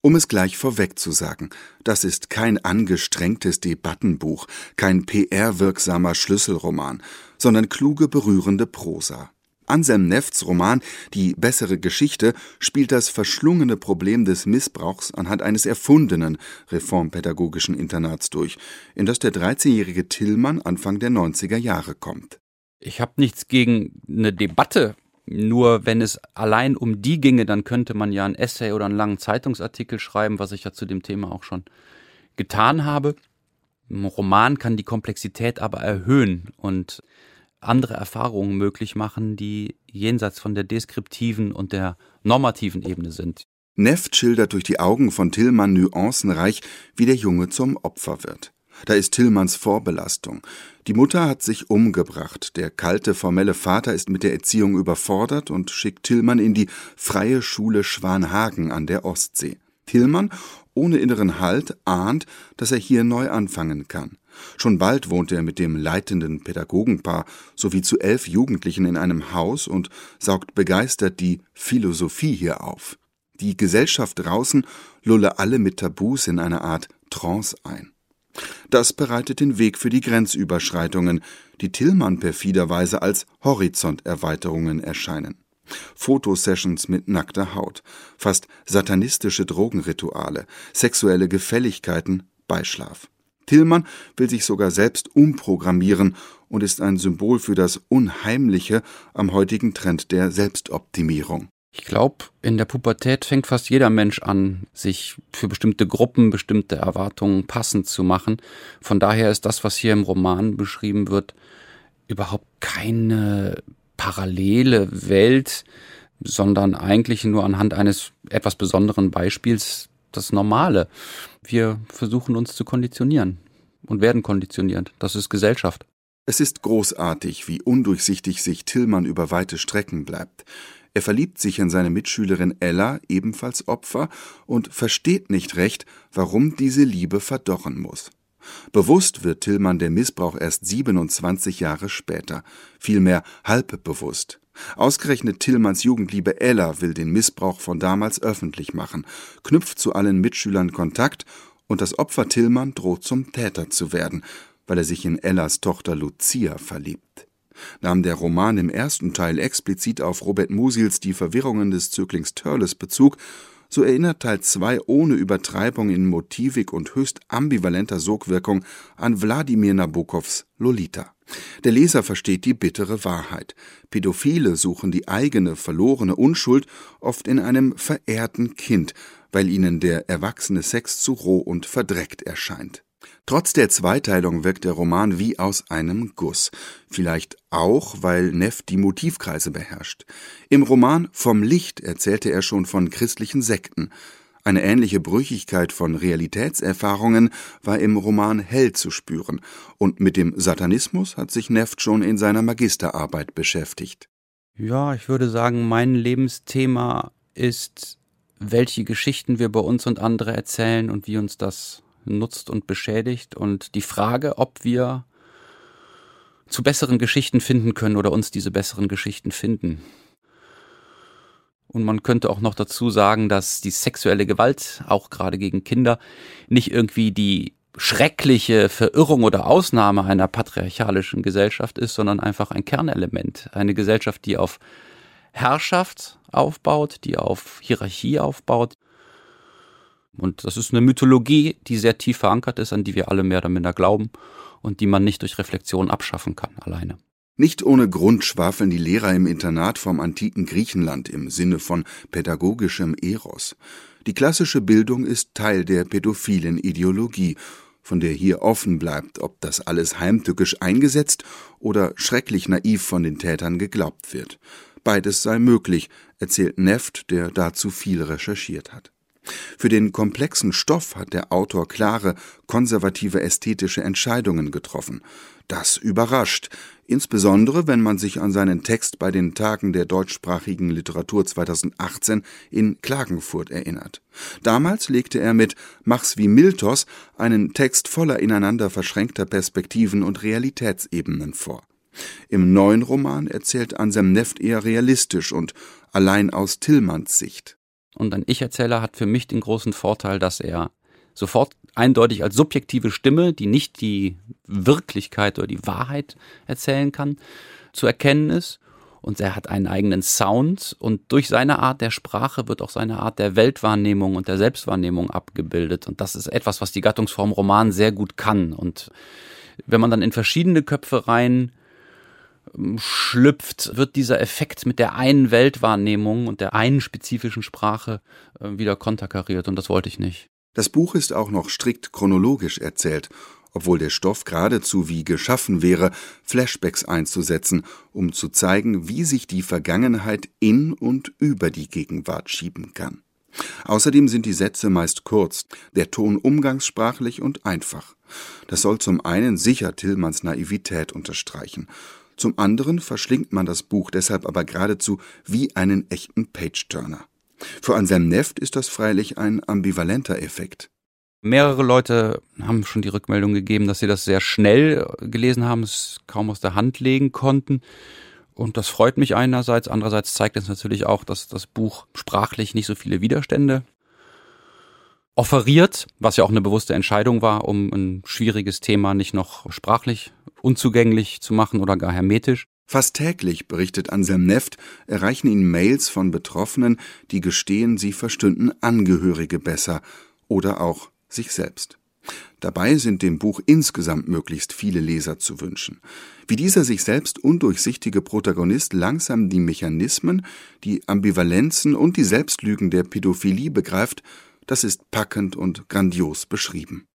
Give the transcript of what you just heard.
Um es gleich vorweg zu sagen, das ist kein angestrengtes Debattenbuch, kein PR-wirksamer Schlüsselroman, sondern kluge, berührende Prosa. Anselm Nefts Roman »Die bessere Geschichte« spielt das verschlungene Problem des Missbrauchs anhand eines erfundenen reformpädagogischen Internats durch, in das der 13-jährige Tillmann Anfang der 90er Jahre kommt. Ich habe nichts gegen eine Debatte. Nur wenn es allein um die ginge, dann könnte man ja ein Essay oder einen langen Zeitungsartikel schreiben, was ich ja zu dem Thema auch schon getan habe. Ein Roman kann die Komplexität aber erhöhen und andere Erfahrungen möglich machen, die jenseits von der deskriptiven und der normativen Ebene sind. Neft schildert durch die Augen von Tillmann nuancenreich, wie der Junge zum Opfer wird. Da ist Tillmanns Vorbelastung. Die Mutter hat sich umgebracht, der kalte, formelle Vater ist mit der Erziehung überfordert und schickt Tillmann in die Freie Schule Schwanhagen an der Ostsee. Tillmann, ohne inneren Halt, ahnt, dass er hier neu anfangen kann. Schon bald wohnt er mit dem leitenden Pädagogenpaar sowie zu 11 Jugendlichen in einem Haus und saugt begeistert die Philosophie hier auf. Die Gesellschaft draußen lulle alle mit Tabus in eine Art Trance ein. Das bereitet den Weg für die Grenzüberschreitungen, die Tillmann perfiderweise als Horizonterweiterungen erscheinen. Fotosessions mit nackter Haut, fast satanistische Drogenrituale, sexuelle Gefälligkeiten, Beischlaf. Tillmann will sich sogar selbst umprogrammieren und ist ein Symbol für das Unheimliche am heutigen Trend der Selbstoptimierung. Ich glaube, in der Pubertät fängt fast jeder Mensch an, sich für bestimmte Gruppen, bestimmte Erwartungen passend zu machen. Von daher ist das, was hier im Roman beschrieben wird, überhaupt keine parallele Welt, sondern eigentlich nur anhand eines etwas besonderen Beispiels das Normale. Wir versuchen uns zu konditionieren und werden konditioniert. Das ist Gesellschaft. Es ist großartig, wie undurchsichtig sich Tillmann über weite Strecken bleibt. Er verliebt sich in seine Mitschülerin Ella, ebenfalls Opfer, und versteht nicht recht, warum diese Liebe verdorren muss. Bewusst wird Tillmann der Missbrauch erst 27 Jahre später, vielmehr halbbewusst. Ausgerechnet Tillmanns Jugendliebe Ella will den Missbrauch von damals öffentlich machen, knüpft zu allen Mitschülern Kontakt und das Opfer Tillmann droht zum Täter zu werden, weil er sich in Ellas Tochter Lucia verliebt. Nahm der Roman im ersten Teil explizit auf Robert Musils Die Verwirrungen des Zöglings Törles Bezug, so erinnert Teil 2 ohne Übertreibung in Motivik und höchst ambivalenter Sogwirkung an Wladimir Nabokovs Lolita. Der Leser versteht die bittere Wahrheit. Pädophile suchen die eigene verlorene Unschuld oft in einem verehrten Kind, weil ihnen der erwachsene Sex zu roh und verdreckt erscheint. Trotz der Zweiteilung wirkt der Roman wie aus einem Guss. Vielleicht auch, weil Neft die Motivkreise beherrscht. Im Roman »Vom Licht« erzählte er schon von christlichen Sekten. Eine ähnliche Brüchigkeit von Realitätserfahrungen war im Roman »Hell« zu spüren. Und mit dem Satanismus hat sich Neft schon in seiner Magisterarbeit beschäftigt. Ja, ich würde sagen, mein Lebensthema ist, welche Geschichten wir bei uns und andere erzählen und wie uns das nutzt und beschädigt, und die Frage, ob wir zu besseren Geschichten finden können oder uns diese besseren Geschichten finden. Und man könnte auch noch dazu sagen, dass die sexuelle Gewalt, auch gerade gegen Kinder, nicht irgendwie die schreckliche Verirrung oder Ausnahme einer patriarchalischen Gesellschaft ist, sondern einfach ein Kernelement. Eine Gesellschaft, die auf Herrschaft aufbaut, die auf Hierarchie aufbaut. Und das ist eine Mythologie, die sehr tief verankert ist, an die wir alle mehr oder minder glauben und die man nicht durch Reflexion abschaffen kann alleine. Nicht ohne Grund schwafeln die Lehrer im Internat vom antiken Griechenland im Sinne von pädagogischem Eros. Die klassische Bildung ist Teil der pädophilen Ideologie, von der hier offen bleibt, ob das alles heimtückisch eingesetzt oder schrecklich naiv von den Tätern geglaubt wird. Beides sei möglich, erzählt Neft, der dazu viel recherchiert hat. Für den komplexen Stoff hat der Autor klare, konservative ästhetische Entscheidungen getroffen. Das überrascht, insbesondere wenn man sich an seinen Text bei den Tagen der deutschsprachigen Literatur 2018 in Klagenfurt erinnert. Damals legte er mit »Mach's wie Miltos« einen Text voller ineinander verschränkter Perspektiven und Realitätsebenen vor. Im neuen Roman erzählt Anselm Neft eher realistisch und allein aus Tillmanns Sicht. Und ein Ich-Erzähler hat für mich den großen Vorteil, dass er sofort eindeutig als subjektive Stimme, die nicht die Wirklichkeit oder die Wahrheit erzählen kann, zu erkennen ist. Und er hat einen eigenen Sound und durch seine Art der Sprache wird auch seine Art der Weltwahrnehmung und der Selbstwahrnehmung abgebildet. Und das ist etwas, was die Gattungsform Roman sehr gut kann. Und wenn man dann in verschiedene Köpfe rein schlüpft, wird dieser Effekt mit der einen Weltwahrnehmung und der einen spezifischen Sprache wieder konterkariert. Und das wollte ich nicht. Das Buch ist auch noch strikt chronologisch erzählt, obwohl der Stoff geradezu wie geschaffen wäre, Flashbacks einzusetzen, um zu zeigen, wie sich die Vergangenheit in und über die Gegenwart schieben kann. Außerdem sind die Sätze meist kurz, der Ton umgangssprachlich und einfach. Das soll zum einen sicher Tillmanns Naivität unterstreichen. Zum anderen verschlingt man das Buch deshalb aber geradezu wie einen echten Page-Turner. Für Anselm Neft ist das freilich ein ambivalenter Effekt. Mehrere Leute haben schon die Rückmeldung gegeben, dass sie das sehr schnell gelesen haben, es kaum aus der Hand legen konnten. Und das freut mich einerseits. Andererseits zeigt es natürlich auch, dass das Buch sprachlich nicht so viele Widerstände offeriert, was ja auch eine bewusste Entscheidung war, um ein schwieriges Thema nicht noch sprachlich unzugänglich zu machen oder gar hermetisch. Fast täglich, berichtet Anselm Neft, erreichen ihn Mails von Betroffenen, die gestehen, sie verstünden Angehörige besser oder auch sich selbst. Dabei sind dem Buch insgesamt möglichst viele Leser zu wünschen. Wie dieser sich selbst undurchsichtige Protagonist langsam die Mechanismen, die Ambivalenzen und die Selbstlügen der Pädophilie begreift, das ist packend und grandios beschrieben.